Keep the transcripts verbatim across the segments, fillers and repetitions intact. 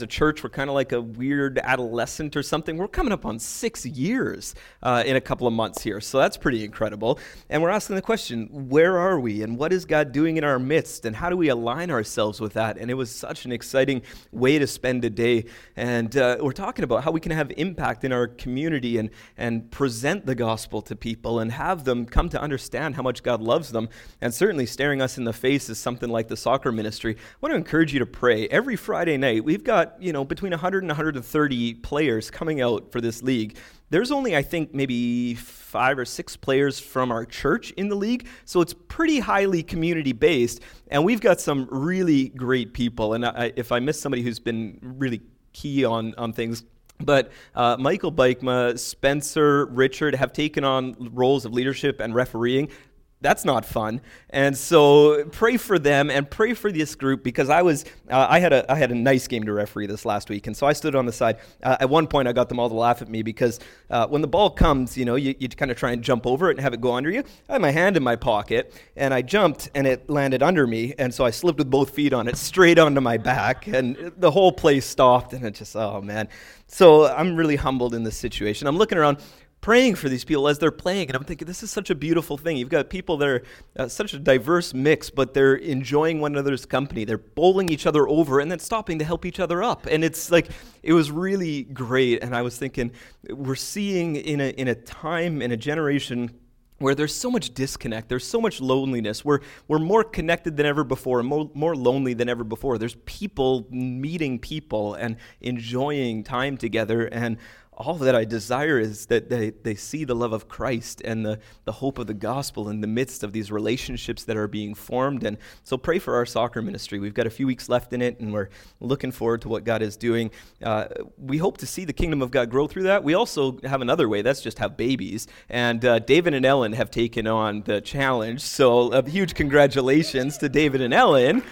a church, we're kind of like a weird adolescent or something. We're coming up on six years uh, in a couple of months here, so that's pretty incredible. And we're asking the question, where are we, and what is God doing in our midst, and how do we align ourselves with that? And it was such an exciting way to spend a day. And uh, we're talking about how we can have impact in our community and, and present the gospel to people and have them come to understand how much God loves them. And certainly staring us in the face is something like the soccer ministry. I want to encourage you to pray. Every Friday night, we've got you know, between one hundred and one hundred thirty players coming out for this league. There's only, I think, maybe five or six players from our church in the league, so it's pretty highly community-based, and we've got some really great people. And I, if I miss somebody who's been really key on, on things, but uh, Michael Bikema, Spencer, Richard have taken on roles of leadership and refereeing. That's not fun. And so pray for them and pray for this group, because I was uh, I had a I had a nice game to referee this last week, and so I stood on the side. Uh, at one point, I got them all to laugh at me because uh, when the ball comes, you know, you, you kind of try and jump over it and have it go under you. I had my hand in my pocket, and I jumped, and it landed under me, and so I slipped with both feet on it straight onto my back, and the whole place stopped, and it just, oh, man. So I'm really humbled in this situation. I'm looking around, praying for these people as they're playing, and I'm thinking, this is such a beautiful thing. You've got people that are uh, such a diverse mix, but they're enjoying one another's company. They're bowling each other over and then stopping to help each other up. And it's like, it was really great. And I was thinking, we're seeing in a in a time, in a generation where there's so much disconnect, there's so much loneliness. We're we're more connected than ever before, and more, more lonely than ever before. There's people meeting people and enjoying time together, and all that I desire is that they, they see the love of Christ and the, the hope of the gospel in the midst of these relationships that are being formed. And so pray for our soccer ministry. We've got a few weeks left in it, and we're looking forward to what God is doing. Uh, we hope to see the kingdom of God grow through that. We also have another way, that's just have babies. And uh, David and Ellen have taken on the challenge. So a huge congratulations to David and Ellen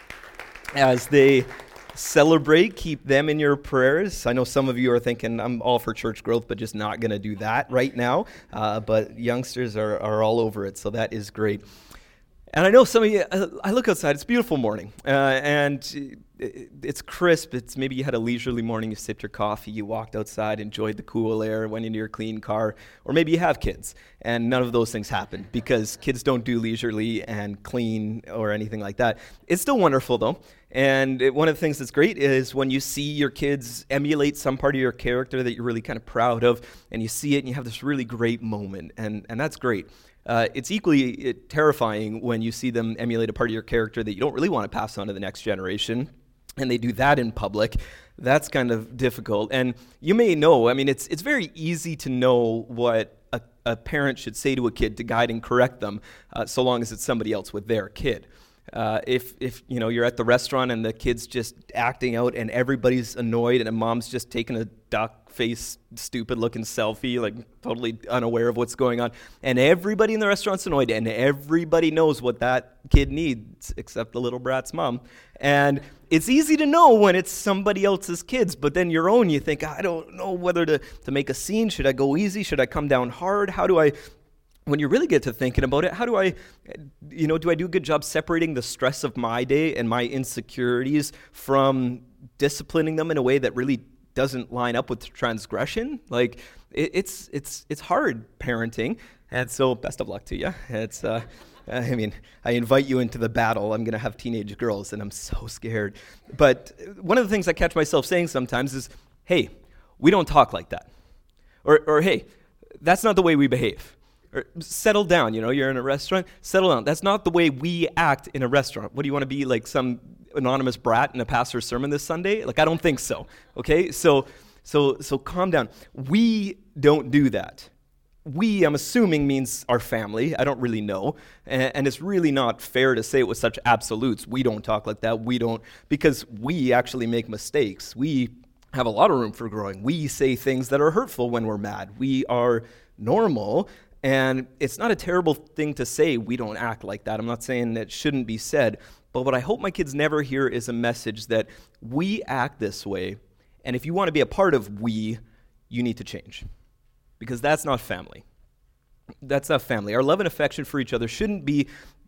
as they celebrate. Keep them in your prayers. I know some of you are thinking, I'm all for church growth, but just not going to do that right now. Uh, but youngsters are, are all over it, so that is great. And I know some of you, I look outside, it's a beautiful morning, uh, and it's crisp. It's maybe you had a leisurely morning, you sipped your coffee, you walked outside, enjoyed the cool air, went into your clean car, or maybe you have kids, and none of those things happen because kids don't do leisurely and clean or anything like that. It's still wonderful, though, and it, one of the things that's great is when you see your kids emulate some part of your character that you're really kind of proud of, and you see it and you have this really great moment, and, and that's great. Uh, it's equally terrifying when you see them emulate a part of your character that you don't really want to pass on to the next generation, and they do that in public. That's kind of difficult. And you may know, I mean, it's it's very easy to know what a, a parent should say to a kid to guide and correct them, uh, so long as it's somebody else with their kid. Uh, if, if you know, you're at the restaurant and the kid's just acting out and everybody's annoyed and a mom's just taking a duck face, stupid-looking selfie, like totally unaware of what's going on, and everybody in the restaurant's annoyed, and everybody knows what that kid needs except the little brat's mom. And it's easy to know when it's somebody else's kids, but then your own, you think, I don't know whether to, to make a scene. Should I go easy? Should I come down hard? How do I... When you really get to thinking about it, how do I, you know, do I do a good job separating the stress of my day and my insecurities from disciplining them in a way that really doesn't line up with transgression? Like, it, it's it's it's hard parenting, and so best of luck to you. It's, uh, I mean, I invite you into the battle. I'm going to have teenage girls, and I'm so scared. But one of the things I catch myself saying sometimes is, hey, we don't talk like that. Or, or hey, that's not the way we behave. Or settle down, you know, you're in a restaurant, settle down. That's not the way we act in a restaurant. What do you want to be, like some anonymous brat in a pastor's sermon this Sunday? Like, I don't think so, okay? So so, so calm down. We don't do that. We, I'm assuming, means our family. I don't really know. And, and it's really not fair to say it with such absolutes. We don't talk like that. We don't, because we actually make mistakes. We have a lot of room for growing. We say things that are hurtful when we're mad. We are normal. And it's not a terrible thing to say we don't act like that. I'm not saying that shouldn't be said. But what I hope my kids never hear is a message that we act this way, and if you want to be a part of we, you need to change. Because that's not family. That's not family. Our love and affection for each other shouldn't be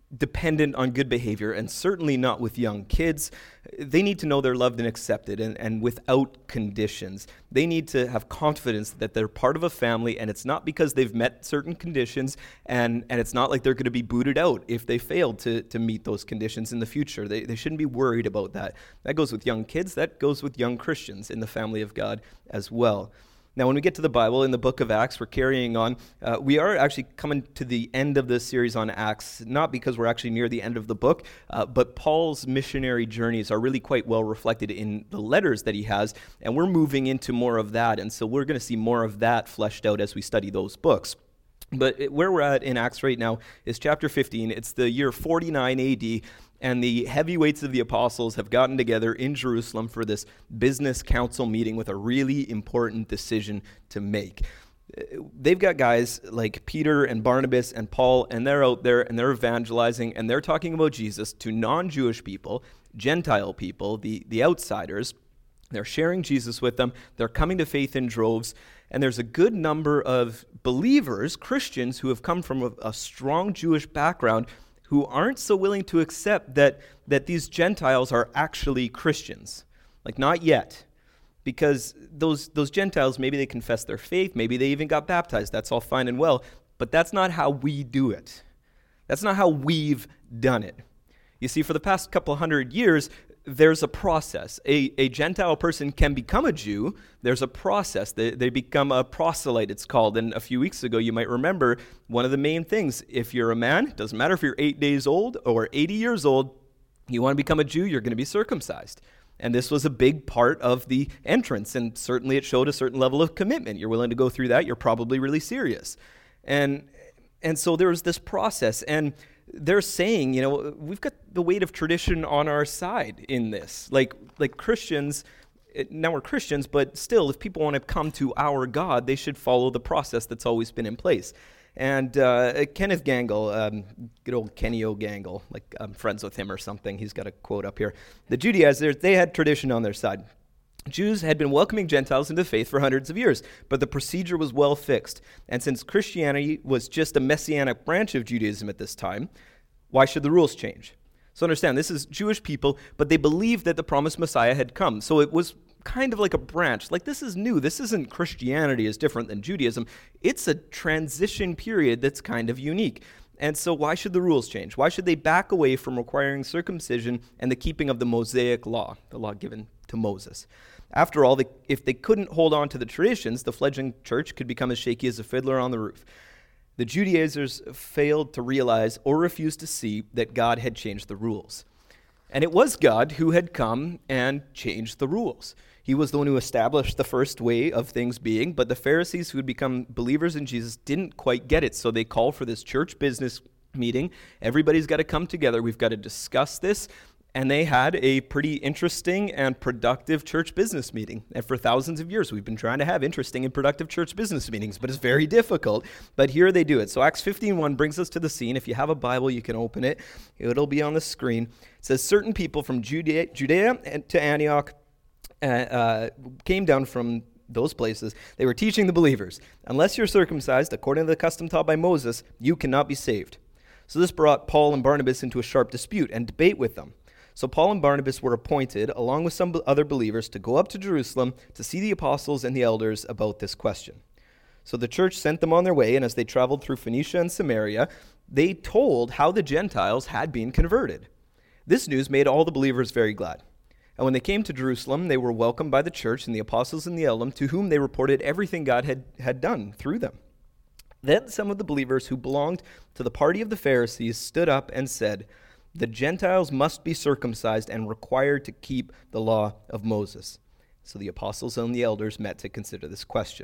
dependent on good behavior, and certainly not with young kids. They need to know they're loved and accepted, and, and without conditions. They need to have confidence that they're part of a family, and it's not because they've met certain conditions, and, and it's not like they're going to be booted out if they fail to, to meet those conditions in the future. They, they shouldn't be worried about that. That goes with young kids. That goes with young Christians in the family of God as well. Now, when we get to the Bible, in the book of Acts, we're carrying on. Uh, we are actually coming to the end of this series on Acts, not because we're actually near the end of the book, uh, but Paul's missionary journeys are really quite well reflected in the letters that he has, and we're moving into more of that, and so we're going to see more of that fleshed out as we study those books. But it, where we're at in Acts right now is chapter fifteen. It's the year forty-nine A D, and the heavyweights of the apostles have gotten together in Jerusalem for this business council meeting with a really important decision to make. They've got guys like Peter and Barnabas and Paul, and they're out there and they're evangelizing, and they're talking about Jesus to non-Jewish people, Gentile people, the, the outsiders. They're sharing Jesus with them. They're coming to faith in droves. And there's a good number of believers, Christians, who have come from a, a strong Jewish background who aren't so willing to accept that, that these Gentiles are actually Christians. Like, not yet. Because those, those Gentiles, maybe they confess their faith, maybe they even got baptized. That's all fine and well. But that's not how we do it. That's not how we've done it. You see, for the past couple hundred years, there's a process. A, a Gentile person can become a Jew. There's a process. They, they become a proselyte, it's called. And a few weeks ago, you might remember one of the main things. If you're a man, it doesn't matter if you're eight days old or eighty years old, you want to become a Jew, you're going to be circumcised. And this was a big part of the entrance. And certainly it showed a certain level of commitment. You're willing to go through that, you're probably really serious. And, and so there was this process. And they're saying, you know, we've got the weight of tradition on our side in this. Like, like Christians, now we're Christians, but still, if people want to come to our God, they should follow the process that's always been in place. And uh, Kenneth Gangle, um, good old Kenny O'Gangle, like I'm friends with him or something. He's got a quote up here. The Judaizers, they had tradition on their side. Jews had been welcoming Gentiles into faith for hundreds of years, but the procedure was well fixed. And since Christianity was just a messianic branch of Judaism at this time, why should the rules change? So understand, this is Jewish people, but they believed that the promised Messiah had come. So it was kind of like a branch. Like, this is new. This isn't Christianity is different than Judaism. It's a transition period that's kind of unique. And so why should the rules change? Why should they back away from requiring circumcision and the keeping of the Mosaic law, the law given to Moses? After all, they, if they couldn't hold on to the traditions, the fledgling church could become as shaky as a fiddler on the roof. The Judaizers failed to realize or refused to see that God had changed the rules. And it was God who had come and changed the rules. He was the one who established the first way of things being, but the Pharisees who had become believers in Jesus didn't quite get it, so they called for this church business meeting. Everybody's got to come together. We've got to discuss this. And they had a pretty interesting and productive church business meeting. And for thousands of years, we've been trying to have interesting and productive church business meetings, but it's very difficult. But here they do it. So Acts fifteen one brings us to the scene. If you have a Bible, you can open it. It'll be on the screen. It says, certain people from Judea, Judea to Antioch uh, uh, came down from those places. They were teaching the believers, unless you're circumcised according to the custom taught by Moses, you cannot be saved. So this brought Paul and Barnabas into a sharp dispute and debate with them. So Paul and Barnabas were appointed, along with some other believers, to go up to Jerusalem to see the apostles and the elders about this question. So the church sent them on their way, and as they traveled through Phoenicia and Samaria, they told how the Gentiles had been converted. This news made all the believers very glad. And when they came to Jerusalem, they were welcomed by the church and the apostles and the elders, to whom they reported everything God had, had done through them. Then some of the believers who belonged to the party of the Pharisees stood up and said, the Gentiles must be circumcised and required to keep the law of Moses. So the apostles and the elders met to consider this question.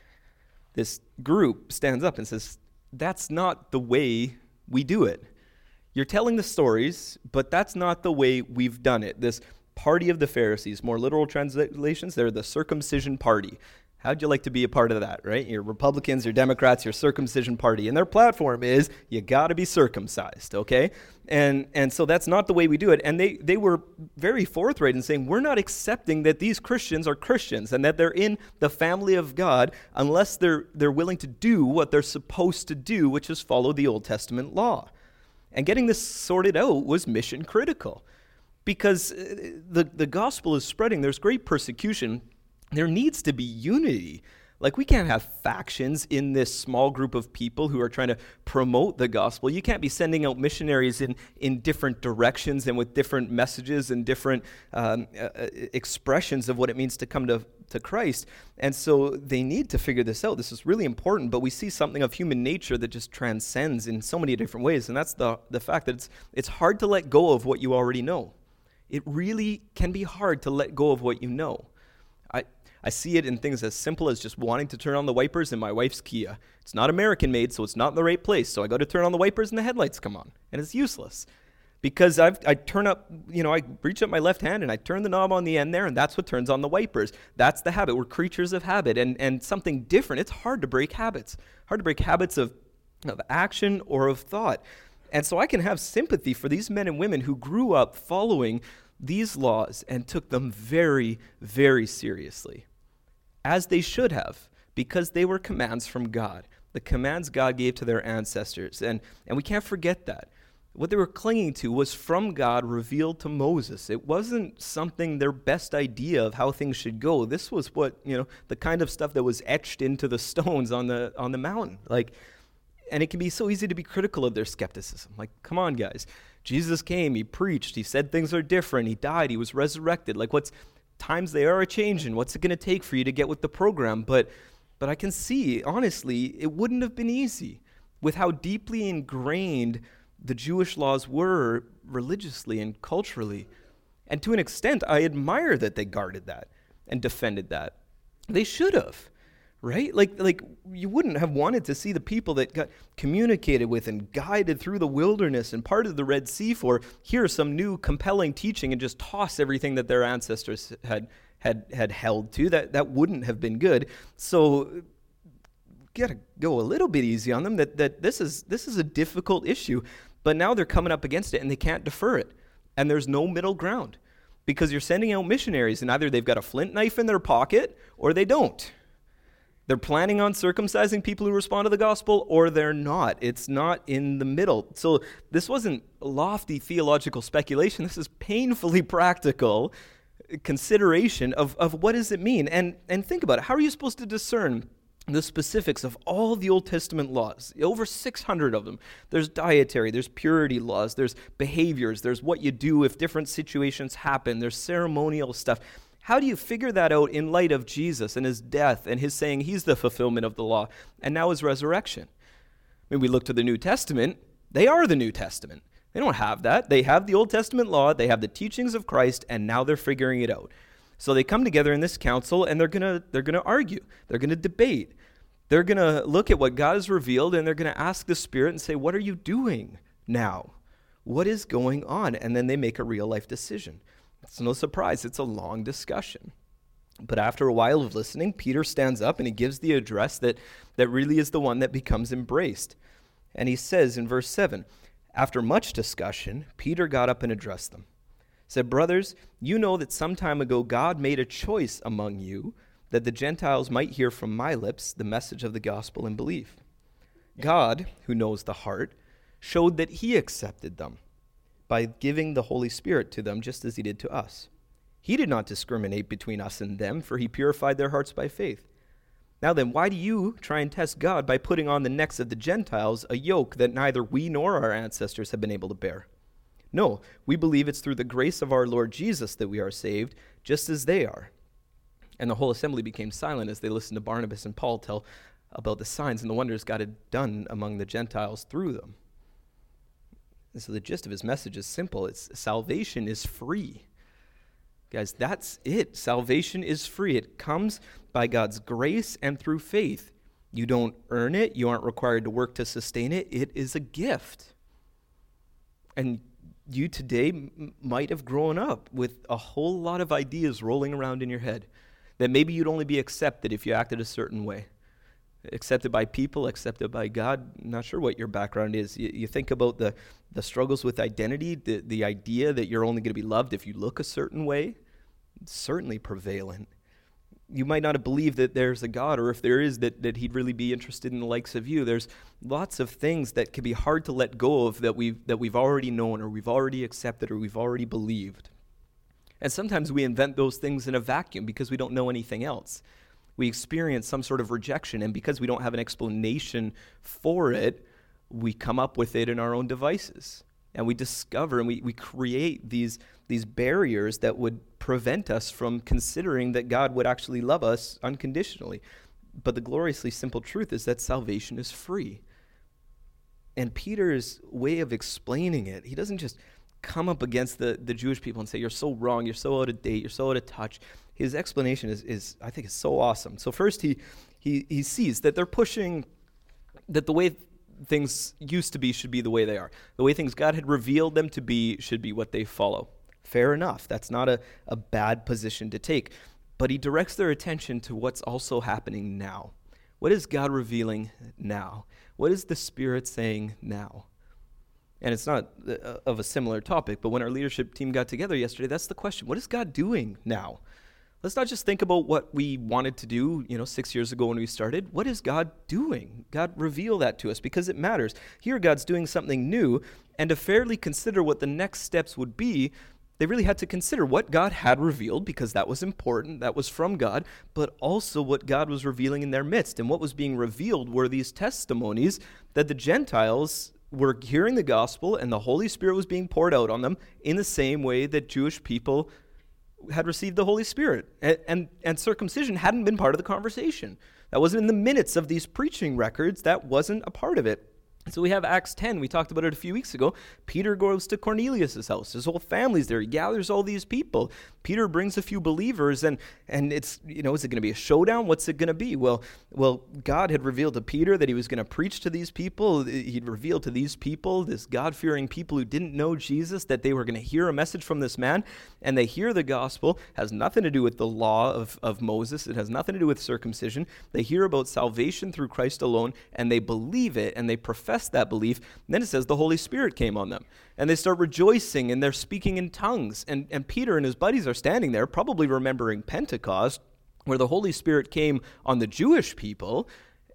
This group stands up and says, that's not the way we do it. You're telling the stories, but that's not the way we've done it. This party of the Pharisees, more literal translations, they're the circumcision party. How'd you like to be a part of that, right? You're Republicans, you're Democrats, you're circumcision party. And their platform is, you got to be circumcised, okay? And and so that's not the way we do it. And they, they were very forthright in saying, we're not accepting that these Christians are Christians and that they're in the family of God unless they're they're willing to do what they're supposed to do, which is follow the Old Testament law. And getting this sorted out was mission critical because the, the gospel is spreading. There's great persecution. There needs to be unity. Like, we can't have factions in this small group of people who are trying to promote the gospel. You can't be sending out missionaries in, in different directions and with different messages and different um, uh, expressions of what it means to come to, to Christ. And so they need to figure this out. This is really important, but we see something of human nature that just transcends in so many different ways, and that's the, the fact that it's, it's hard to let go of what you already know. It really can be hard to let go of what you know. I I see it in things as simple as just wanting to turn on the wipers in my wife's Kia. It's not American made, so it's not in the right place. So I go to turn on the wipers and the headlights come on. And it's useless. Because I've, I turn up, you know, I reach up my left hand and I turn the knob on the end there, and that's what turns on the wipers. That's the habit. We're creatures of habit. And, and something different, it's hard to break habits. Hard to break habits of, of action or of thought. And so I can have sympathy for these men and women who grew up following these laws and took them very, very seriously, as they should have, because they were commands from God, the commands God gave to their ancestors. And, and we can't forget that. What they were clinging to was from God revealed to Moses. It wasn't something, their best idea of how things should go. This was what, you know, the kind of stuff that was etched into the stones on the on the mountain. Like, and it can be so easy to be critical of their skepticism. Like, come on, guys. Jesus came, he preached, he said things are different, he died, he was resurrected. Like, what's times they are a-changing. What's it going to take for you to get with the program? But but I can see, honestly, it wouldn't have been easy with how deeply ingrained the Jewish laws were religiously and culturally. And to an extent, I admire that they guarded that and defended that. They should have. Right? Like, like you wouldn't have wanted to see the people that got communicated with and guided through the wilderness and part of the Red Sea for hear some new compelling teaching and just toss everything that their ancestors had had had held to. That that wouldn't have been good. So got to go a little bit easy on them. That that this is this is a difficult issue, but now they're coming up against it and they can't defer it. And there's no middle ground because you're sending out missionaries and either they've got a flint knife in their pocket or they don't. They're planning on circumcising people who respond to the gospel, or they're not. It's not in the middle. So this wasn't lofty theological speculation. This is painfully practical consideration of, of what does it mean. And, and think about it. How are you supposed to discern the specifics of all the Old Testament laws? Over six hundred of them. There's dietary, there's purity laws, there's behaviors, there's what you do if different situations happen, there's ceremonial stuff. How do you figure that out in light of Jesus and his death and his saying he's the fulfillment of the law and now his resurrection? When we look to the New Testament, they are the New Testament. They don't have that. They have the Old Testament law, they have the teachings of Christ, and now they're figuring it out. So they come together in this council and they're gonna they're gonna argue. They're gonna debate. They're gonna look at what God has revealed and they're gonna ask the Spirit and say, what are you doing now? What is going on? And then they make a real life decision. It's no surprise, it's a long discussion. But after a while of listening, Peter stands up and he gives the address that, that really is the one that becomes embraced. And he says in verse seven, after much discussion, Peter got up and addressed them. He said, brothers, you know that some time ago God made a choice among you that the Gentiles might hear from my lips the message of the gospel and believe. God, who knows the heart, showed that he accepted them by giving the Holy Spirit to them just as he did to us. He did not discriminate between us and them, for he purified their hearts by faith. Now then, why do you try and test God by putting on the necks of the Gentiles a yoke that neither we nor our ancestors have been able to bear? No, we believe it's through the grace of our Lord Jesus that we are saved, just as they are. And the whole assembly became silent as they listened to Barnabas and Paul tell about the signs and the wonders God had done among the Gentiles through them. And so the gist of his message is simple. It's salvation is free. Guys, that's it. Salvation is free. It comes by God's grace and through faith. You don't earn it. You aren't required to work to sustain it. It is a gift. And you today m- might have grown up with a whole lot of ideas rolling around in your head that maybe you'd only be accepted if you acted a certain way. Accepted by people, accepted by God. Not sure what your background is. You, you think about the, the struggles with identity, the, the idea that you're only going to be loved if you look a certain way. It's certainly prevalent. You might not have believed that there's a God, or if there is, that, that he'd really be interested in the likes of you. There's lots of things that can be hard to let go of that we've, that we've already known, or we've already accepted, or we've already believed. And sometimes we invent those things in a vacuum because we don't know anything else. We experience some sort of rejection, and because we don't have an explanation for it, we come up with it in our own devices. And we discover and we, we create these, these barriers that would prevent us from considering that God would actually love us unconditionally. But the gloriously simple truth is that salvation is free. And Peter's way of explaining it, he doesn't just come up against the, the Jewish people and say, you're so wrong, you're so out of date, you're so out of touch. His explanation is, is I think, is so awesome. So first he, he, he sees that they're pushing, that the way things used to be should be the way they are. The way things God had revealed them to be should be what they follow. Fair enough. That's not a, a bad position to take. But he directs their attention to what's also happening now. What is God revealing now? What is the Spirit saying now? And it's not uh, of a similar topic, but when our leadership team got together yesterday, that's the question. What is God doing now? Let's not just think about what we wanted to do, you know, six years ago when we started. What is God doing? God, reveal that to us because it matters. Here, God's doing something new, and to fairly consider what the next steps would be, they really had to consider what God had revealed, because that was important, that was from God, but also what God was revealing in their midst. And what was being revealed were these testimonies that the Gentiles were hearing the gospel, and the Holy Spirit was being poured out on them in the same way that Jewish people had received the Holy Spirit. And, and, and circumcision hadn't been part of the conversation. That wasn't in the minutes of these preaching records. That wasn't a part of it. So we have Acts ten. We talked about it a few weeks ago. Peter goes to Cornelius' house. His whole family's there. He gathers all these people. Peter brings a few believers, and and it's, you know, is it going to be a showdown? What's it going to be? Well, well, God had revealed to Peter that he was going to preach to these people. He'd revealed to these people, this God-fearing people who didn't know Jesus, that they were going to hear a message from this man, and they hear the gospel. It has nothing to do with the law of, of Moses. It has nothing to do with circumcision. They hear about salvation through Christ alone, and they believe it, and they profess that belief. And then it says the Holy Spirit came on them, and they start rejoicing, and they're speaking in tongues. And, and Peter and his buddies are standing there, probably remembering Pentecost, where the Holy Spirit came on the Jewish people,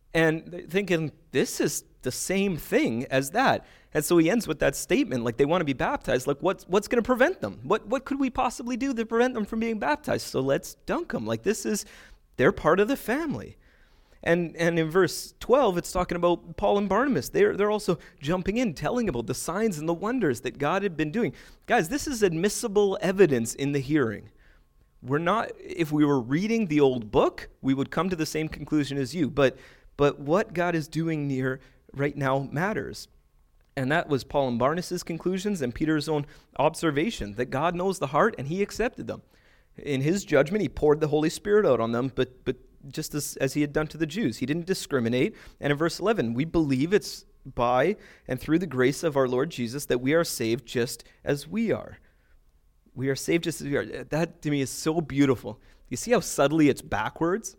and thinking, this is the same thing as that. And so he ends with that statement, like they want to be baptized. Like what's what's going to prevent them? What what could we possibly do to prevent them from being baptized? So let's dunk them. Like this is, they're part of the family. And and in verse twelve, it's talking about Paul and Barnabas. They're, they're also jumping in, telling about the signs and the wonders that God had been doing. Guys, this is admissible evidence in the hearing. We're not, if we were reading the old book, we would come to the same conclusion as you. But but what God is doing near right now matters. And that was Paul and Barnabas' conclusions and Peter's own observation, that God knows the heart and he accepted them. In his judgment, he poured the Holy Spirit out on them, but but just as, as he had done to the Jews. He didn't discriminate. And in verse eleven, we believe it's by and through the grace of our Lord Jesus that we are saved just as we are. We are saved just as we are. That to me is so beautiful. You see how subtly it's backwards?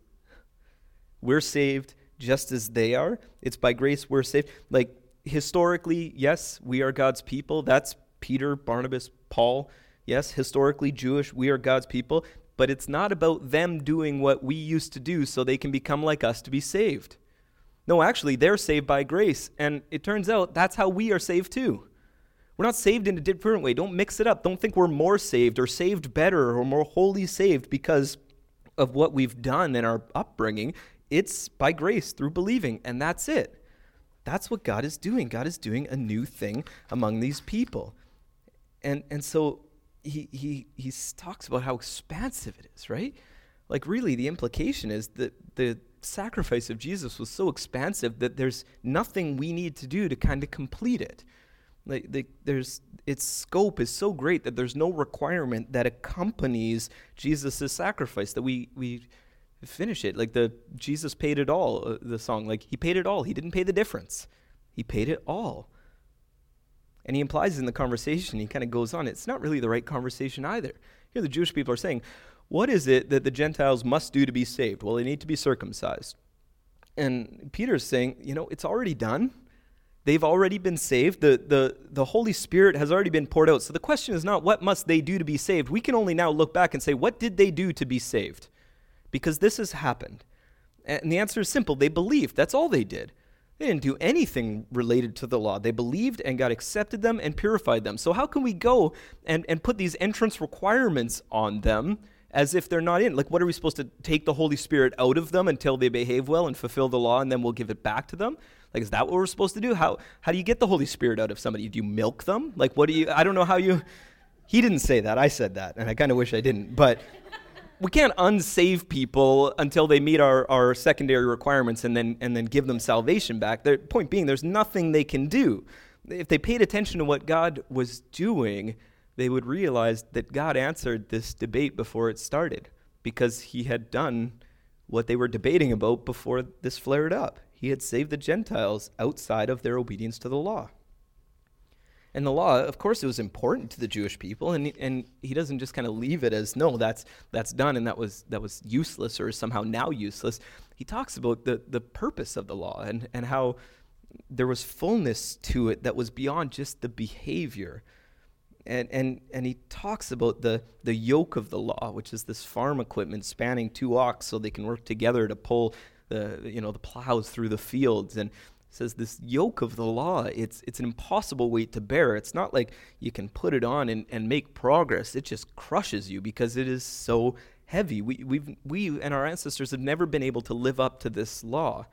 We're saved just as they are. It's by grace we're saved. Like historically, yes, we are God's people. That's Peter, Barnabas, Paul. Yes, historically Jewish, we are God's people. But it's not about them doing what we used to do so they can become like us to be saved. No, actually, they're saved by grace. And it turns out that's how we are saved too. We're not saved in a different way. Don't mix it up. Don't think we're more saved or saved better or more wholly saved because of what we've done in our upbringing. It's by grace through believing, and that's it. That's what God is doing. God is doing a new thing among these people. And and so He he he talks about how expansive it is, right? Like really the implication is that the sacrifice of Jesus was so expansive that there's nothing we need to do to kind of complete it. Like the, there's its scope is so great that there's no requirement that accompanies Jesus' sacrifice, that we we finish it. Like the Jesus paid it all, uh, the song, like he paid it all. He didn't pay the difference. He paid it all. And he implies in the conversation, he kind of goes on, it's not really the right conversation either. Here the Jewish people are saying, what is it that the Gentiles must do to be saved? Well, they need to be circumcised. And Peter's saying, you know, it's already done. They've already been saved. The, the, the Holy Spirit has already been poured out. So the question is not what must they do to be saved. We can only now look back and say, what did they do to be saved? Because this has happened. And the answer is simple. They believed. That's all they did. They didn't do anything related to the law. They believed, and God accepted them and purified them. So how can we go and, and put these entrance requirements on them as if they're not in? Like, what are we supposed to take the Holy Spirit out of them until they behave well and fulfill the law, and then we'll give it back to them? Like, is that what we're supposed to do? How how do you get the Holy Spirit out of somebody? Do you milk them? Like, what do you, I don't know how you, he didn't say that. I said that, and I kind of wish I didn't. But we can't unsave people until they meet our, our secondary requirements and then and then give them salvation back. The point being, there's nothing they can do. If they paid attention to what God was doing, they would realize that God answered this debate before it started, because he had done what they were debating about before this flared up. He had saved the Gentiles outside of their obedience to the law. And the law, of course, it was important to the Jewish people, and and he doesn't just kind of leave it as, no, that's that's done and that was that was useless or somehow now useless. He talks about the, the purpose of the law and, and how there was fullness to it that was beyond just the behavior. And and and he talks about the, the yoke of the law, which is this farm equipment spanning two ox so they can work together to pull the you know the plows through the fields. And says this yoke of the law, it's it's an impossible weight to bear. It's not like you can put it on and, and make progress. It just crushes you because it is so heavy. We we've we and our ancestors have never been able to live up to this law.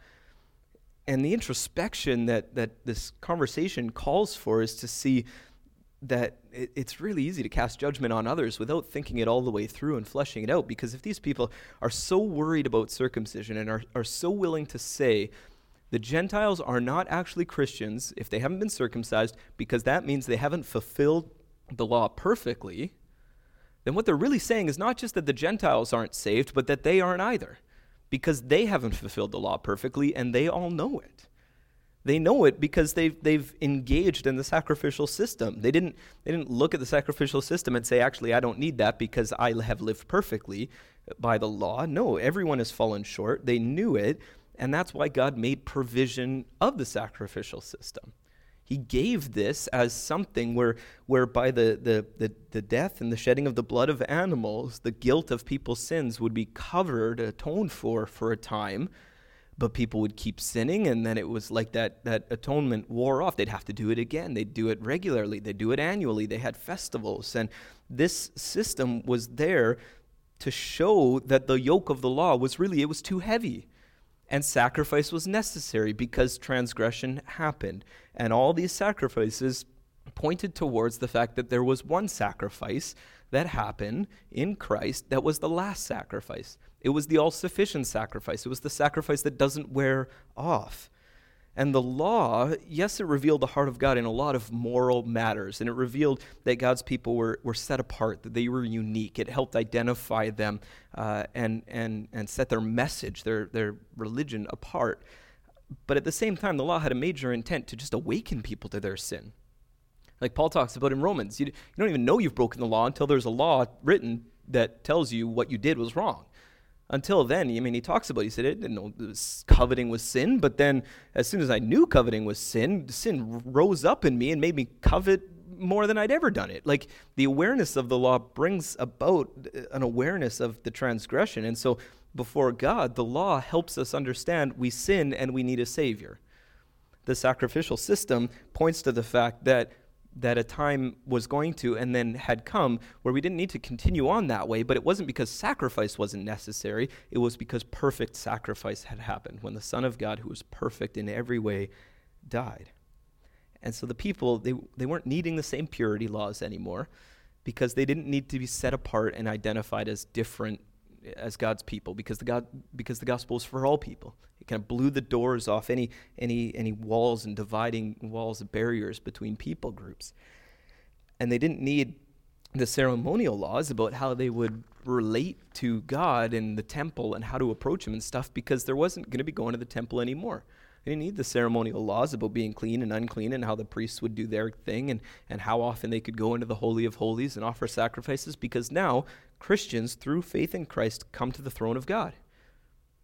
And the introspection that that this conversation calls for is to see that it, it's really easy to cast judgment on others without thinking it all the way through and fleshing it out. Because if these people are so worried about circumcision and are, are so willing to say the Gentiles are not actually Christians if they haven't been circumcised, because that means they haven't fulfilled the law perfectly, then what they're really saying is not just that the Gentiles aren't saved, but that they aren't either, because they haven't fulfilled the law perfectly, and they all know it. They know it because they've they've engaged in the sacrificial system. They didn't they didn't look at the sacrificial system and say, actually, I don't need that because I have lived perfectly by the law. No, everyone has fallen short. They knew it. And that's why God made provision of the sacrificial system. He gave this as something where, where by the, the, the, the death and the shedding of the blood of animals, the guilt of people's sins would be covered, atoned for for a time, but people would keep sinning, and then it was like that, that atonement wore off. They'd have to do it again. They'd do it regularly. They'd do it annually. They had festivals. And this system was there to show that the yoke of the law was really, it was too heavy. And sacrifice was necessary because transgression happened. And all these sacrifices pointed towards the fact that there was one sacrifice that happened in Christ that was the last sacrifice. It was the all-sufficient sacrifice. It was the sacrifice that doesn't wear off. And the law, yes, it revealed the heart of God in a lot of moral matters, and it revealed that God's people were, were set apart, that they were unique. It helped identify them uh, and and and set their message, their their religion apart. But at the same time, the law had a major intent to just awaken people to their sin. Like Paul talks about in Romans, you, you don't even know you've broken the law until there's a law written that tells you what you did was wrong. Until then, I mean, he talks about, he said, I didn't know was, coveting was sin, but then as soon as I knew coveting was sin, sin rose up in me and made me covet more than I'd ever done it. Like, the awareness of the law brings about an awareness of the transgression. And so before God, the law helps us understand we sin and we need a Savior. The sacrificial system points to the fact that that a time was going to and then had come where we didn't need to continue on that way, but it wasn't because sacrifice wasn't necessary. It was because perfect sacrifice had happened when the Son of God, who was perfect in every way, died. And so the people, they they weren't needing the same purity laws anymore because they didn't need to be set apart and identified as different as God's people, because the God because the gospel is for all people. It kind of blew the doors off any any any walls and dividing walls and barriers between people groups. And they didn't need the ceremonial laws about how they would relate to God in the temple and how to approach him and stuff, because there wasn't going to be going to the temple anymore. They didn't need the ceremonial laws about being clean and unclean and how the priests would do their thing and, and how often they could go into the Holy of Holies and offer sacrifices, because now Christians, through faith in Christ, come to the throne of God.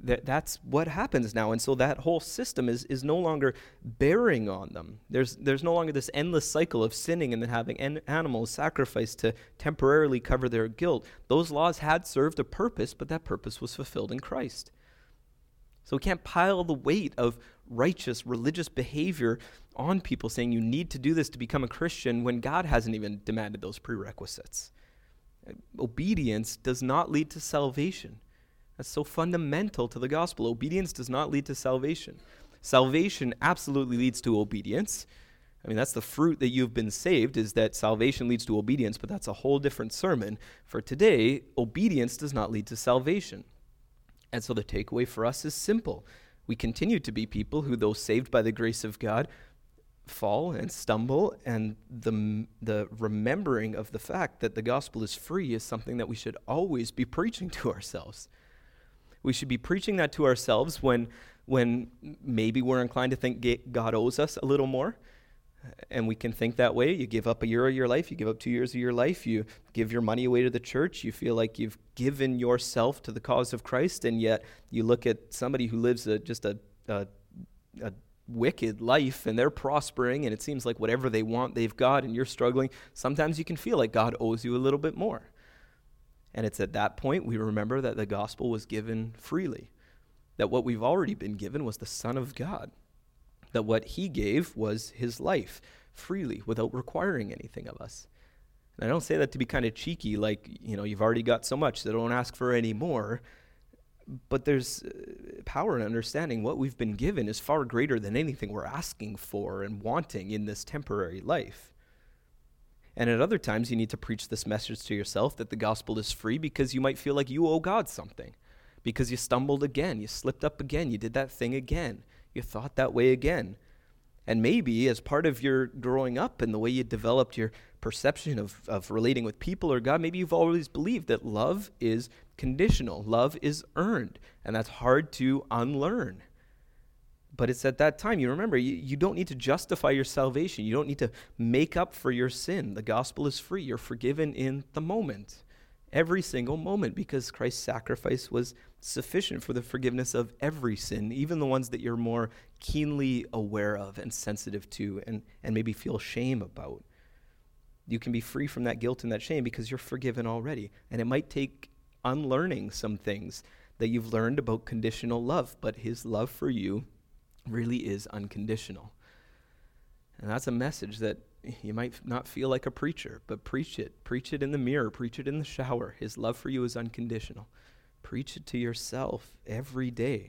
that that's what happens now. And so that whole system is is no longer bearing on them. There's there's no longer this endless cycle of sinning and then having an animals sacrificed to temporarily cover their guilt. Those laws had served a purpose, but that purpose was fulfilled in Christ. So we can't pile the weight of righteous religious behavior on people saying you need to do this to become a Christian when God hasn't even demanded those prerequisites. Obedience does not lead to salvation. That's so fundamental to the gospel. Obedience does not lead to salvation. Salvation absolutely leads to obedience. I mean, that's the fruit that you've been saved, is that salvation leads to obedience, but that's a whole different sermon. For today, obedience does not lead to salvation. And so the takeaway for us is simple. We continue to be people who, though saved by the grace of God, fall and stumble, and the the remembering of the fact that the gospel is free is something that we should always be preaching to ourselves. We should be preaching that to ourselves when when maybe we're inclined to think God owes us a little more, and we can think that way. You give up a year of your life, you give up two years of your life, you give your money away to the church, you feel like you've given yourself to the cause of Christ, and yet you look at somebody who lives a, just a, a, a wicked life, and they're prospering, and it seems like whatever they want, they've got, and you're struggling. Sometimes you can feel like God owes you a little bit more. And it's at that point we remember that the gospel was given freely, that what we've already been given was the Son of God, that what he gave was his life freely without requiring anything of us. And I don't say that to be kind of cheeky, like, you know, you've already got so much, so don't ask for any more. But there's power in understanding what we've been given is far greater than anything we're asking for and wanting in this temporary life. And at other times, you need to preach this message to yourself that the gospel is free because you might feel like you owe God something, because you stumbled again, you slipped up again, you did that thing again, you thought that way again. And maybe as part of your growing up and the way you developed your perception of, of relating with people or God, maybe you've always believed that love is conditional, love is earned, and that's hard to unlearn. But it's at that time, you remember, you, you don't need to justify your salvation. You don't need to make up for your sin. The gospel is free. You're forgiven in the moment, every single moment, because Christ's sacrifice was sufficient for the forgiveness of every sin, even the ones that you're more keenly aware of and sensitive to and, and maybe feel shame about. You can be free from that guilt and that shame because you're forgiven already. And it might take unlearning some things that you've learned about conditional love, but his love for you really is unconditional. And that's a message that you might not feel like a preacher, but preach it. Preach it in the mirror. Preach it in the shower. His love for you is unconditional. Preach it to yourself every day.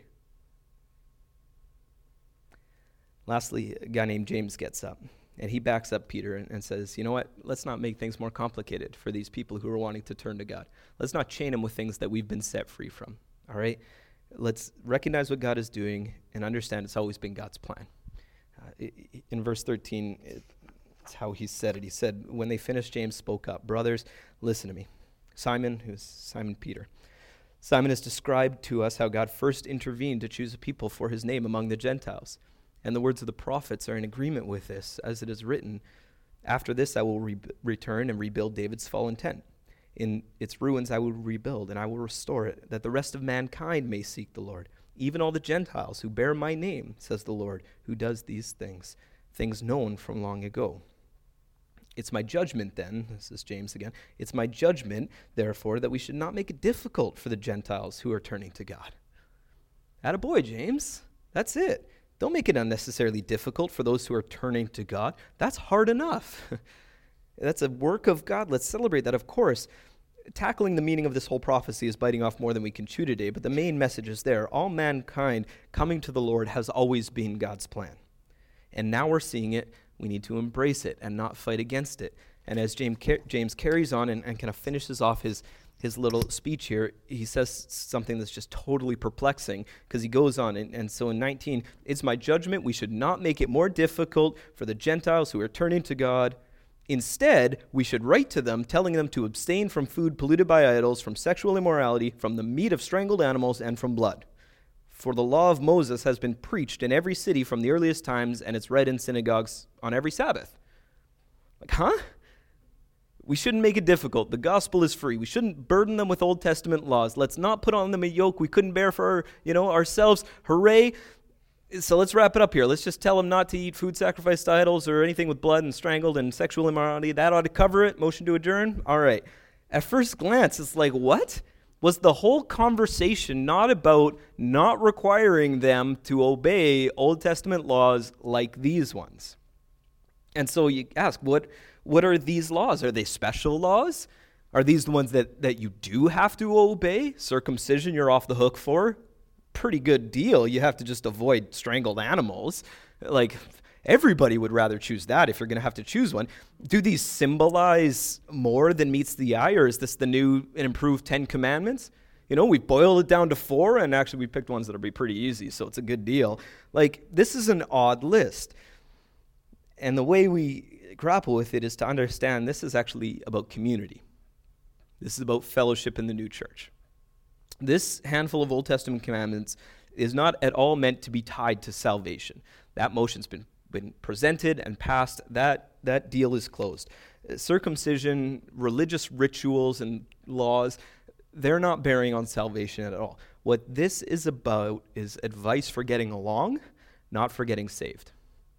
Lastly, a guy named James gets up, and he backs up Peter and, and says, you know what, let's not make things more complicated for these people who are wanting to turn to God. Let's not chain them with things that we've been set free from, all right? Let's recognize what God is doing and understand it's always been God's plan. Uh, in verse thirteen, it's how he said it. He said, when they finished, James spoke up. Brothers, listen to me. Simon, who's Simon Peter. Simon has described to us how God first intervened to choose a people for his name among the Gentiles. And the words of the prophets are in agreement with this, as it is written, after this I will re- return and rebuild David's fallen tent. In its ruins I will rebuild, and I will restore it, that the rest of mankind may seek the Lord, even all the Gentiles who bear my name, says the Lord, who does these things, things known from long ago. It's my judgment then, this is James again, it's my judgment, therefore, that we should not make it difficult for the Gentiles who are turning to God. Attaboy, James. That's it. Don't make it unnecessarily difficult for those who are turning to God. That's hard enough. That's a work of God. Let's celebrate that, of course. Tackling the meaning of this whole prophecy is biting off more than we can chew today, but the main message is there. All mankind coming to the Lord has always been God's plan. And now we're seeing it. We need to embrace it and not fight against it. And as James, James carries on and, and kind of finishes off his, his little speech here, he says something that's just totally perplexing because he goes on. And, and so in nineteen, it's my judgment. We should not make it more difficult for the Gentiles who are turning to God. Instead, we should write to them, telling them to abstain from food polluted by idols, from sexual immorality, from the meat of strangled animals, and from blood. For the law of Moses has been preached in every city from the earliest times, and it's read in synagogues on every Sabbath. Like, huh? We shouldn't make it difficult. The gospel is free. We shouldn't burden them with Old Testament laws. Let's not put on them a yoke we couldn't bear for our, you know, ourselves. Hooray. So let's wrap it up here. Let's just tell them not to eat food sacrificed to idols or anything with blood and strangled and sexual immorality. That ought to cover it. Motion to adjourn. All right. At first glance, it's like, what? Was the whole conversation not about not requiring them to obey Old Testament laws like these ones? And so you ask, what what are these laws? Are they special laws? Are these the ones that, that you do have to obey? Circumcision, you're off the hook for. Pretty good deal. You have to just avoid strangled animals. Like, everybody would rather choose that if you're going to have to choose one. Do these symbolize more than meets the eye, or is this the new and improved Ten Commandments? You know, we boiled it down to four, and actually we picked ones that'll be pretty easy, so it's a good deal. Like, this is an odd list. And the way we grapple with it is to understand this is actually about community. This is about fellowship in the new church. This handful of Old Testament commandments is not at all meant to be tied to salvation. That motion's been, been presented and passed. That, that deal is closed. Uh, circumcision, religious rituals and laws, they're not bearing on salvation at all. What this is about is advice for getting along, not for getting saved.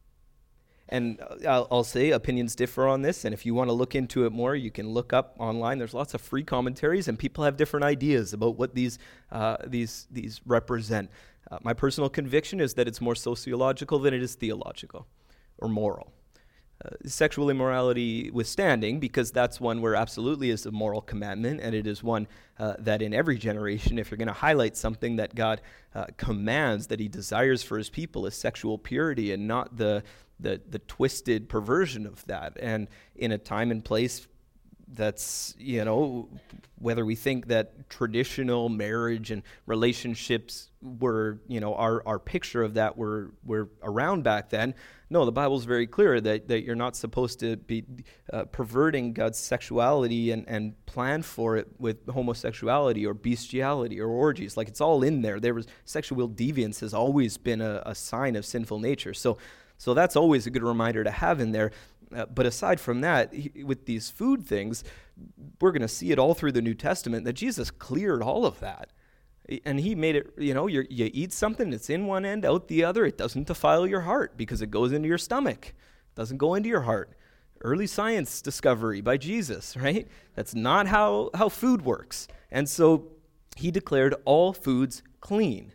And I'll, I'll say opinions differ on this, and if you want to look into it more, you can look up online. There's lots of free commentaries, and people have different ideas about what these uh, these these represent. Uh, my personal conviction is that it's more sociological than it is theological or moral. Uh, sexual immorality withstanding, because that's one where absolutely is a moral commandment, and it is one uh, that in every generation, if you're going to highlight something that God uh, commands, that he desires for his people, is sexual purity and not the the the twisted perversion of that. And in a time and place that's, you know, whether we think that traditional marriage and relationships were, you know, our, our picture of that were, were around back then, no, the Bible's very clear that, that you're not supposed to be uh, perverting God's sexuality and, and plan for it with homosexuality or bestiality or orgies. Like, it's all in there. There was sexual deviance has always been a, a sign of sinful nature. So So that's always a good reminder to have in there. Uh, but aside from that, he, with these food things, we're going to see it all through the New Testament that Jesus cleared all of that. And he made it, you know, you're, you eat something, it's in one end, out the other. It doesn't defile your heart because it goes into your stomach. It doesn't go into your heart. Early science discovery by Jesus, right? That's not how, how food works. And so he declared all foods clean.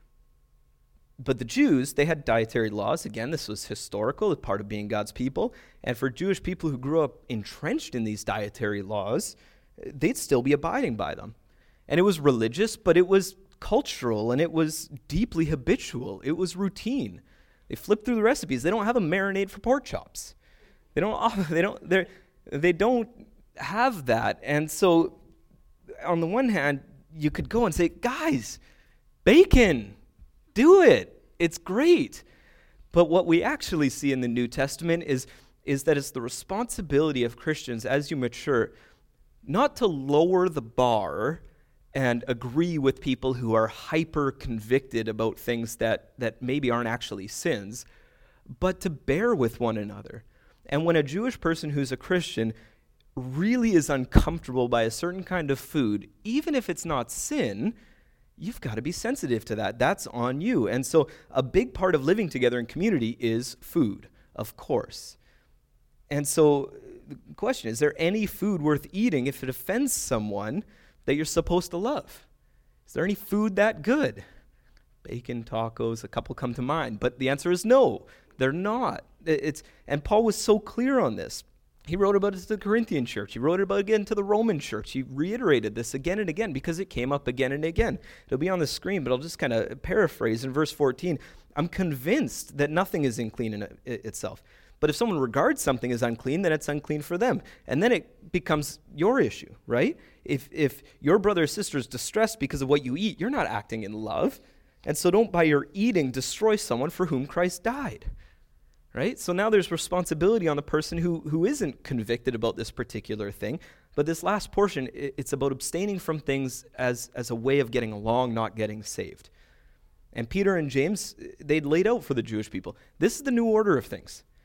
But the Jews, they had dietary laws. Again, this was historical, a part of being God's people. And for Jewish people who grew up entrenched in these dietary laws, they'd still be abiding by them. And it was religious, but it was cultural, and it was deeply habitual. It was routine. They flip through the recipes. They don't have a marinade for pork chops. They don't. They don't. They they don't have that. And so, on the one hand, you could go and say, guys, bacon. Do it. It's great. But what we actually see in the New Testament is, is that it's the responsibility of Christians as you mature not to lower the bar and agree with people who are hyper-convicted about things that, that maybe aren't actually sins, but to bear with one another. And when a Jewish person who's a Christian really is uncomfortable by a certain kind of food, even if it's not sin, you've got to be sensitive to that. That's on you. And so a big part of living together in community is food, of course. And so the question, is there any food worth eating if it offends someone that you're supposed to love? Is there any food that good? Bacon, tacos, a couple come to mind. But the answer is no, they're not. It's, and Paul was so clear on this. He wrote about it to the Corinthian church. He wrote about it again to the Roman church. He reiterated this again and again because it came up again and again. It'll be on the screen, but I'll just kind of paraphrase in verse fourteen. I'm convinced that nothing is unclean in it itself. But if someone regards something as unclean, then it's unclean for them. And then it becomes your issue, right? If if your brother or sister is distressed because of what you eat, you're not acting in love. And so don't by your eating destroy someone for whom Christ died. Right? So now there's responsibility on the person who, who isn't convicted about this particular thing. But this last portion, it's about abstaining from things as, as a way of getting along, not getting saved. And Peter and James, they'd laid out for the Jewish people, this is the new order of things.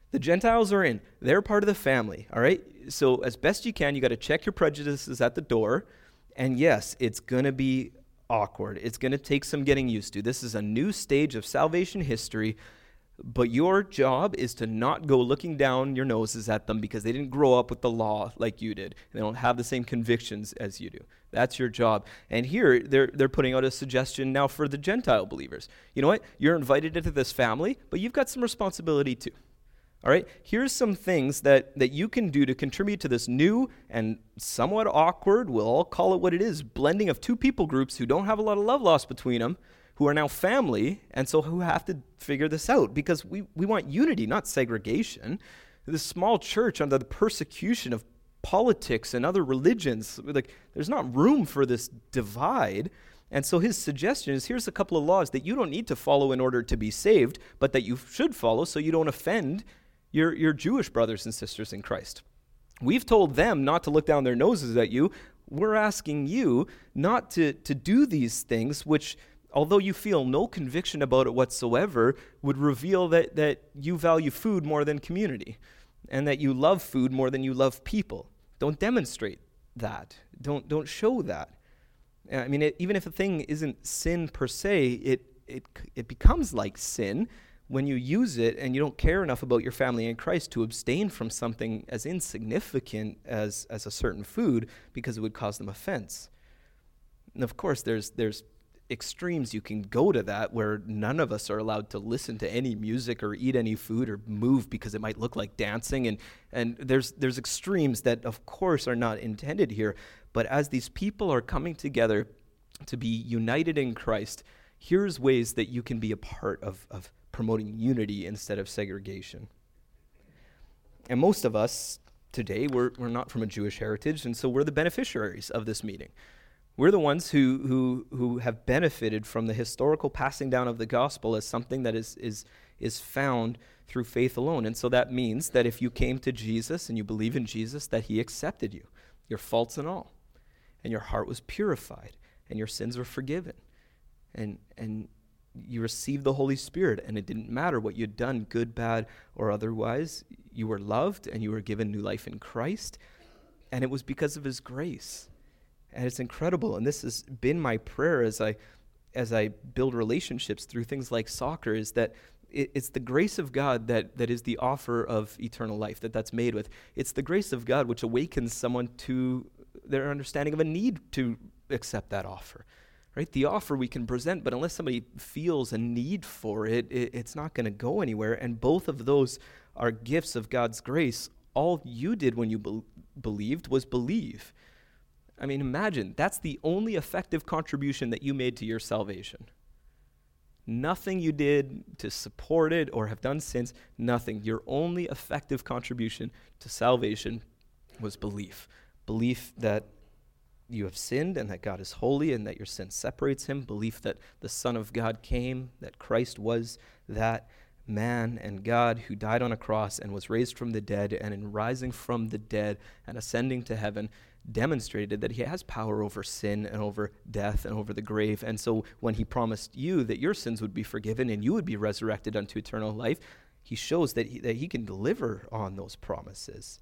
The Gentiles are in. They're part of the family, all right? So as best you can, you got to check your prejudices at the door. And yes, it's going to be awkward. It's going to take some getting used to. This is a new stage of salvation history, but your job is to not go looking down your noses at them because they didn't grow up with the law like you did. They don't have the same convictions as you do. That's your job. And here, they're they're putting out a suggestion now for the Gentile believers. You know what? You're invited into this family, but you've got some responsibility too. All right? Here's some things that, that you can do to contribute to this new and somewhat awkward, we'll all call it what it is, blending of two people groups who don't have a lot of love lost between them, who are now family, and so who have to figure this out, because we, we want unity, not segregation. This small church under the persecution of politics and other religions, like there's not room for this divide. And so his suggestion is, here's a couple of laws that you don't need to follow in order to be saved, but that you should follow so you don't offend your, your Jewish brothers and sisters in Christ. We've told them not to look down their noses at you. We're asking you not to, to do these things, which, although you feel no conviction about it whatsoever, would reveal that, that you value food more than community, and that you love food more than you love people. Don't demonstrate that. Don't don't show that. I mean, it, even if a thing isn't sin per se, it it it becomes like sin when you use it and you don't care enough about your family in Christ to abstain from something as insignificant as as a certain food because it would cause them offense. And of course, there's there's extremes you can go to that where none of us are allowed to listen to any music or eat any food or move because it might look like dancing, and and there's there's extremes that of course are not intended here. But as these people are coming together to be united in Christ, here's ways that you can be a part of, of promoting unity instead of segregation. And most of us today, we're we're not from a Jewish heritage, and so we're the beneficiaries of this meeting. We're the ones who who who have benefited from the historical passing down of the gospel as something that is is is found through faith alone. And so that means that if you came to Jesus and you believe in Jesus, that he accepted you, your faults and all, and your heart was purified, and your sins were forgiven, and and you received the Holy Spirit, and it didn't matter what you'd done, good, bad, or otherwise. You were loved, and you were given new life in Christ, and it was because of his grace. And it's incredible, and this has been my prayer as I as I build relationships through things like soccer, is that it, it's the grace of God that that is the offer of eternal life, that that's made with. It's the grace of God which awakens someone to their understanding of a need to accept that offer, right? The offer we can present, but unless somebody feels a need for it, it it's not going to go anywhere, and both of those are gifts of God's grace. All you did when you be- believed was believe. I mean, imagine, that's the only effective contribution that you made to your salvation. Nothing you did to support it or have done since, nothing. Your only effective contribution to salvation was belief. Belief that you have sinned and that God is holy and that your sin separates him. Belief that the Son of God came, that Christ was that man and God who died on a cross and was raised from the dead, and in rising from the dead and ascending to heaven, demonstrated that he has power over sin and over death and over the grave. And so when he promised you that your sins would be forgiven and you would be resurrected unto eternal life, he shows that he, that he can deliver on those promises.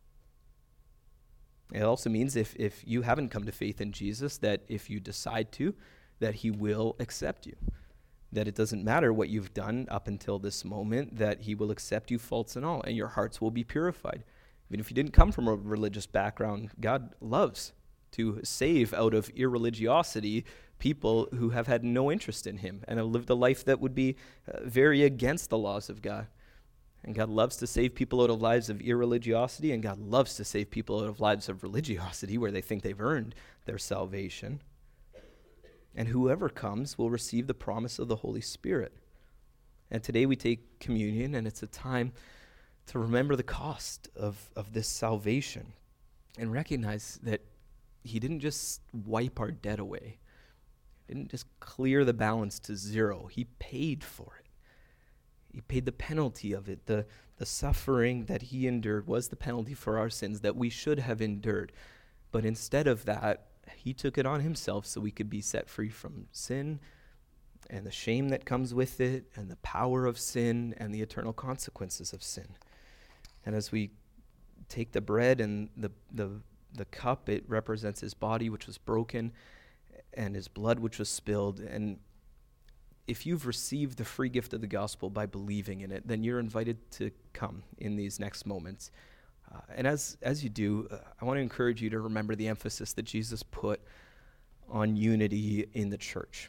It also means if, if you haven't come to faith in Jesus, that if you decide to, that he will accept you. That it doesn't matter what you've done up until this moment, that he will accept you, faults and all, and your hearts will be purified. Even if you didn't come from a religious background, God loves to save out of irreligiosity people who have had no interest in him and have lived a life that would be uh, very against the laws of God. And God loves to save people out of lives of irreligiosity, and God loves to save people out of lives of religiosity where they think they've earned their salvation. And whoever comes will receive the promise of the Holy Spirit. And today we take communion, and it's a time to remember the cost of, of this salvation and recognize that he didn't just wipe our debt away. He didn't just clear the balance to zero. He paid for it. He paid the penalty of it. The, the suffering that he endured was the penalty for our sins that we should have endured. But instead of that, he took it on himself so we could be set free from sin and the shame that comes with it and the power of sin and the eternal consequences of sin. And as we take the bread and the, the, the cup, it represents his body, which was broken, and his blood, which was spilled. And if you've received the free gift of the gospel by believing in it, then you're invited to come in these next moments. Uh, and as as you do, uh, I want to encourage you to remember the emphasis that Jesus put on unity in the church.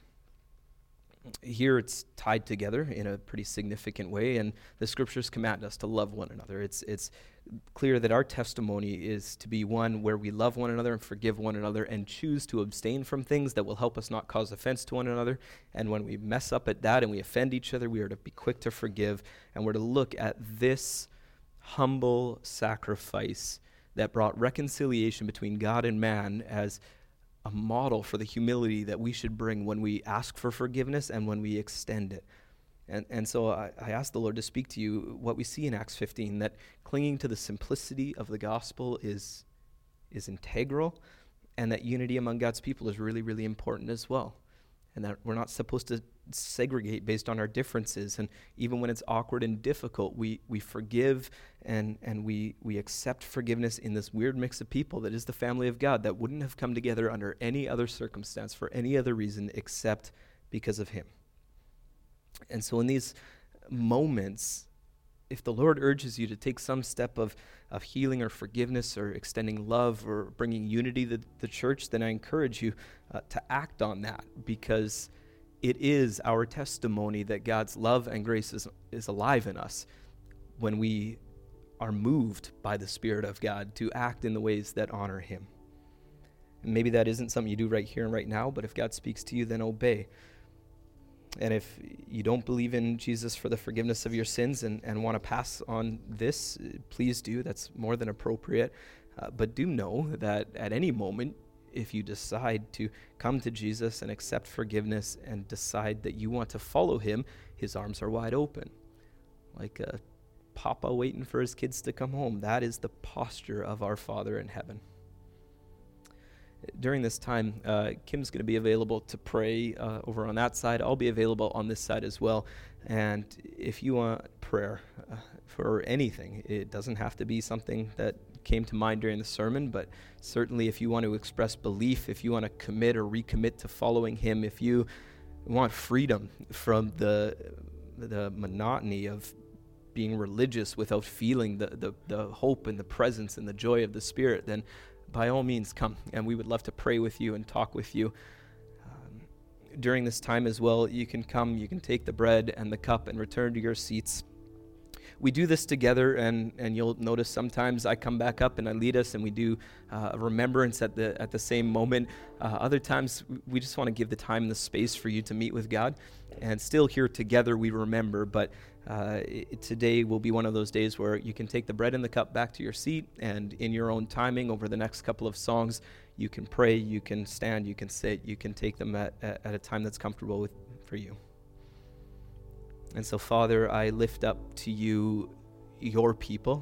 Here it's tied together in a pretty significant way, and the scriptures command us to love one another. It's it's clear that our testimony is to be one where we love one another and forgive one another and choose to abstain from things that will help us not cause offense to one another. And when we mess up at that and we offend each other, we are to be quick to forgive, and we're to look at this humble sacrifice that brought reconciliation between God and man as a model for the humility that we should bring when we ask for forgiveness and when we extend it. And and so I, I ask the Lord to speak to you what we see in Acts fifteen, that clinging to the simplicity of the gospel is is integral, and that unity among God's people is really, really important as well. And that we're not supposed to segregate based on our differences. And even when it's awkward and difficult, we we forgive and and we we accept forgiveness in this weird mix of people that is the family of God, that wouldn't have come together under any other circumstance for any other reason except because of him. And so in these moments, if the Lord urges you to take some step of, of healing or forgiveness or extending love or bringing unity to the church, then I encourage you uh, to act on that, because it is our testimony that God's love and grace is, is alive in us when we are moved by the Spirit of God to act in the ways that honor him. And maybe that isn't something you do right here and right now, but if God speaks to you, then obey. And if you don't believe in Jesus for the forgiveness of your sins and, and want to pass on this, please do. That's more than appropriate. Uh, but do know that at any moment, if you decide to come to Jesus and accept forgiveness and decide that you want to follow him, his arms are wide open. Like a papa waiting for his kids to come home. That is the posture of our Father in heaven. During this time, uh, Kim's going to be available to pray uh, over on that side. I'll be available on this side as well. And if you want prayer uh, for anything, it doesn't have to be something that came to mind during the sermon, but certainly if you want to express belief, if you want to commit or recommit to following him, if you want freedom from the the monotony of being religious without feeling the, the, the hope and the presence and the joy of the Spirit, then by all means come, and we would love to pray with you and talk with you. Um, during this time as well, you can come, you can take the bread and the cup and return to your seats. We do this together, and, and you'll notice sometimes I come back up and I lead us, and we do uh, a remembrance at the at the same moment. Uh, other times, we just want to give the time and the space for you to meet with God, and still here together we remember, but Uh, it, today will be one of those days where you can take the bread and the cup back to your seat, and in your own timing over the next couple of songs, you can pray, you can stand, you can sit, you can take them at, at, at a time that's comfortable with for you. And so, Father, I lift up to you your people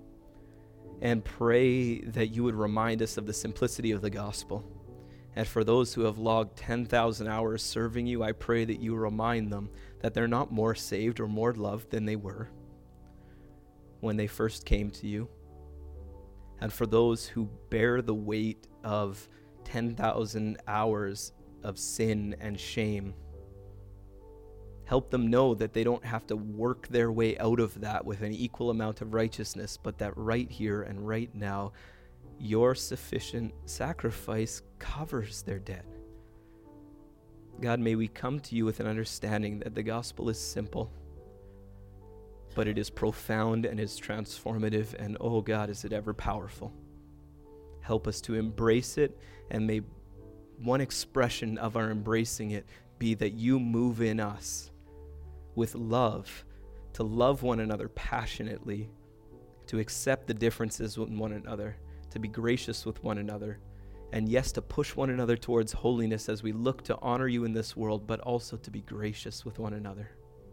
and pray that you would remind us of the simplicity of the gospel. And for those who have logged ten thousand hours serving you, I pray that you remind them that they're not more saved or more loved than they were when they first came to you. And for those who bear the weight of ten thousand hours of sin and shame, help them know that they don't have to work their way out of that with an equal amount of righteousness, but that right here and right now, your sufficient sacrifice covers their debt. God, may we come to you with an understanding that the gospel is simple, but it is profound and is transformative, and oh God, is it ever powerful. Help us to embrace it, and may one expression of our embracing it be that you move in us with love, to love one another passionately, to accept the differences with one another, to be gracious with one another, and yes, to push one another towards holiness as we look to honor you in this world, but also to be gracious with one another.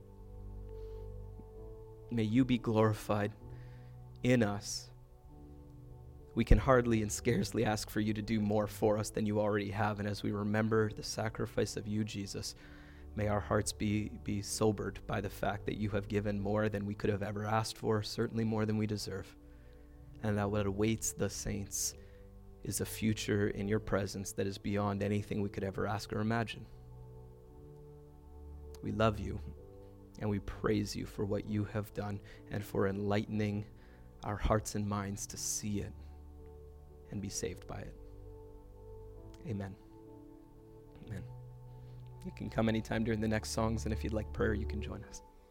May you be glorified in us. We can hardly and scarcely ask for you to do more for us than you already have, and as we remember the sacrifice of you, Jesus, May our hearts be, be sobered by the fact that you have given more than we could have ever asked for, certainly more than we deserve, and that what awaits the saints is a future in your presence that is beyond anything we could ever ask or imagine. We love you, and we praise you for what you have done and for enlightening our hearts and minds to see it and be saved by it. Amen. Amen. You can come anytime during the next songs, and if you'd like prayer, you can join us.